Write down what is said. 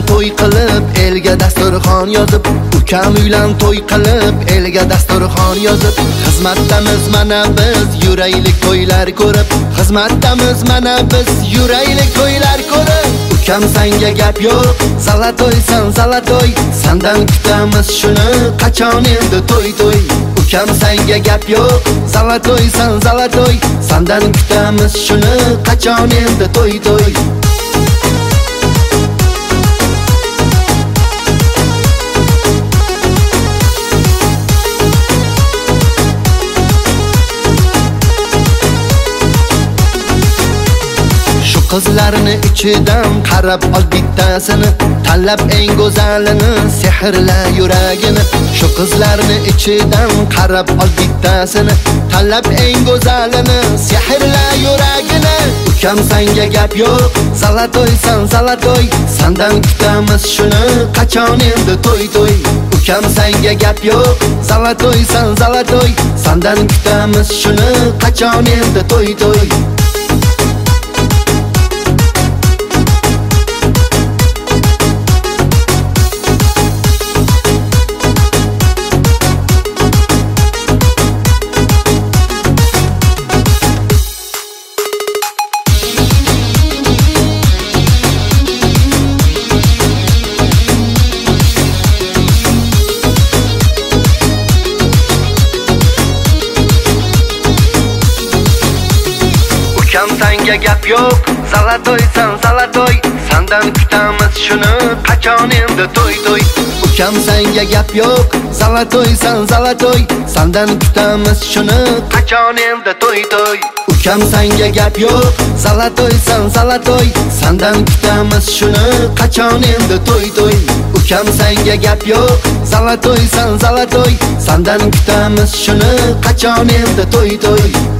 to'y qilib elga dasturxon yozib, ukam uylan to'y qilib elga dasturxon yozib, xizmatdamiz mana biz yuraylik to'ylar ko'rib, xizmatdamiz mana biz yuraylik to'ylar ko'rib. Ukam senga gap yo'q, zalatoysan zalatoy, sendan kutamiz shuni qachon endi to'y to'y. Ukam senga gap yo'q, zalatoysan zalatoy, sendan kutamiz shuni qachon endi to'y to'y. Qizlarni ichidan qarab ol bittasini, tanlab eng go'zalini, sehrla yuragini. Shu qizlarni ichidan qarab ol bittasini, tanlab eng go'zalini, sehrla yuragini. Ukam senga gap yo'q, zalatoysan zalatoy, sendan kutamiz shuni qachon endi to'y to'y. Ukam senga gap yo'q, zalatoysan zalatoy, sendan kutamiz shuni qachon endi to'y to'y. Ukam senga gap yo'q, zalatoysan zalatoy, sendan kutamiz shuni qachon endi to'y to'y. Ukam senga gap yo'q, zalatoysan zalatoy, sendan kutamiz shuni qachon endi to'y to'y. Ukam senga gap yo'q, zalatoysan zalatoy, sendan kutamiz shuni qachon endi to'y to'y. Ukam senga gap yo'q, zalatoysan zalatoy, sendan kutamiz shuni qachon endi to'y to'y.